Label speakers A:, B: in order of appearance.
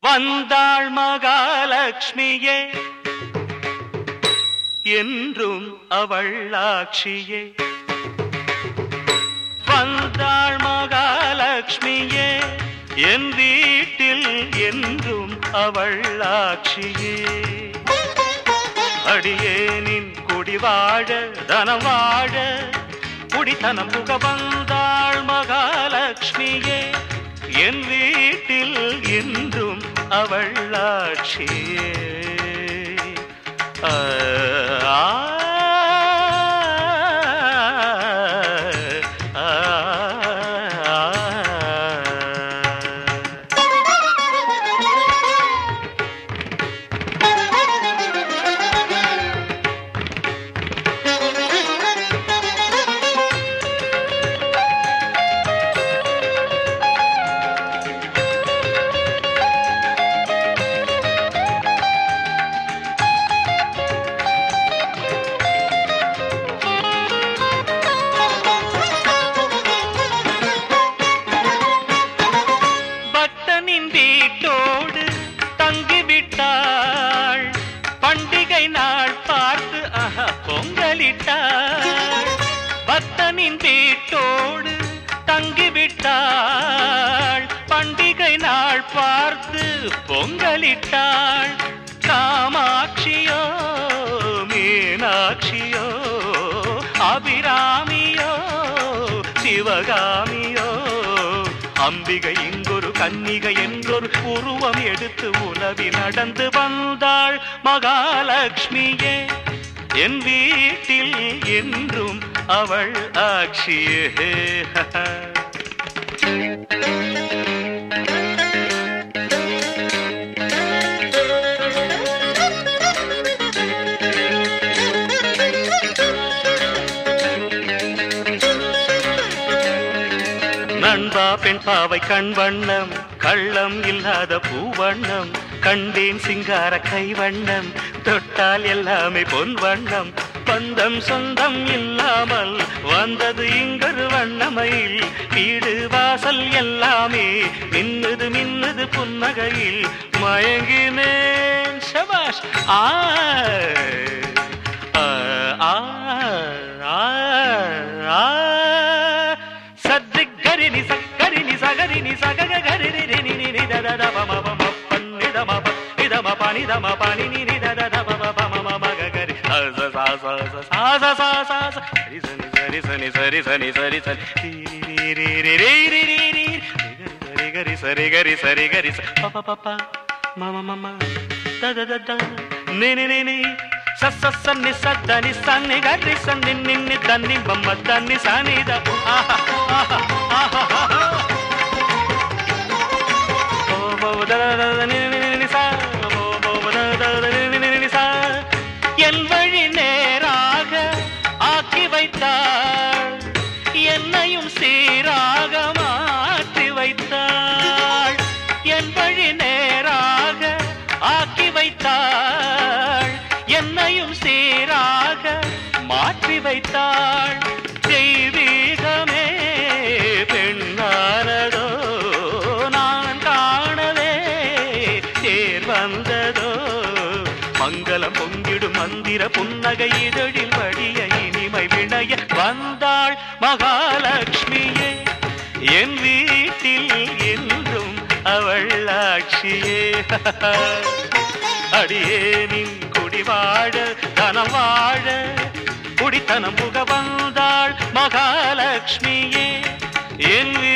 A: வந்தாள் மகாலட்சுமியே என்றும் அவள் ஆட்சியே. வந்தாள் மகாலட்சுமியே என் வீட்டில் என்றும் அவள் ஆட்சியே. அடியேனின் குடி வாழ தனம் வாழ குடித்தனம் புக வந்தாள் மகாலட்சுமியே என் வீட்டில் என்றும் அவள் ஆட்சியே. வீட்டோடு தங்கிவிட்டாள் பண்டிகை நாள் பார்த்து பொங்கலிட்டாள். பக்தனின் வீட்டோடு தங்கிவிட்டாள் பண்டிகை நாள் பார்த்து பொங்கலிட்டாள். காமாட்சியோ மீனாட்சியோ அபிராமியோ சிவகாமியோ அம்பிகை இங்கொரு கன்னிகை என்றொரு உருவம் எடுத்து உலவி நடந்து வந்தாள் மகாலட்சுமியே என் வீட்டில் என்றும் அவள் ஆட்சியே. நண்பா பெண் பாவை கண் வண்ணம் கள்ளம் இல்லாத பூவண்ணம் கண்டேன் சிங்கார கை வண்ணம் தொட்டால் எல்லாமே பொன் வண்ணம் பந்தம் சொந்தம் இல்லாமல் வந்தது இங்கொரு வண்ணமயில் வீடு வாசல் எல்லாமே மின்னுது மின்னுது புன்னகையில் மயங்கினேன் சபாஷ். ஆ ஆ ஆ சத்திகரினி சக்கரினி சகரினி சககரினி தததபமபம பன்னிதமப இதம பனிதம பனினி தததபமபம மககரி சசசசசசசச சரிசனி சரிசனி சரிசனி சரிசனி ரிரிரிரிரிரிரிரி சரிகரி சரிகரி சரிகரி பபபப மம மம தததத நினினினி சசசன்னி சத்தனி சன்னி கரி சன்னி நின்னி தன்னி பம்ம தன்னி சனித ஆஹா ஆஹா ஆஹா ஓ பவததத நினினினி சா ஓ பவததத நினினினி சா என் வழி நேராக ஆக்கி வைத்தாள் என்னையும் சீராக மாற்றி வைத்தாள். என் வழி நேராக ஆக்கி வைத்தாள் என்னையும் சீராக மாற்றி வைத்தாள். தெய்வீகமே பெண்ணானதோ நான் காணவே தேர் வந்ததோ மங்களம் பொங்கிடும் மந்திர புன்னகை இதழில் வடிய இனிமை விளைய வந்தாள் மகாலட்சுமியே என் வீட்டில் என்றும் அவள் ஆட்சியே. அடியேனின் குடி வாழ தனம் வாழ குடித்தனம் புக வந்தாள் மகாலட்சுமியே என்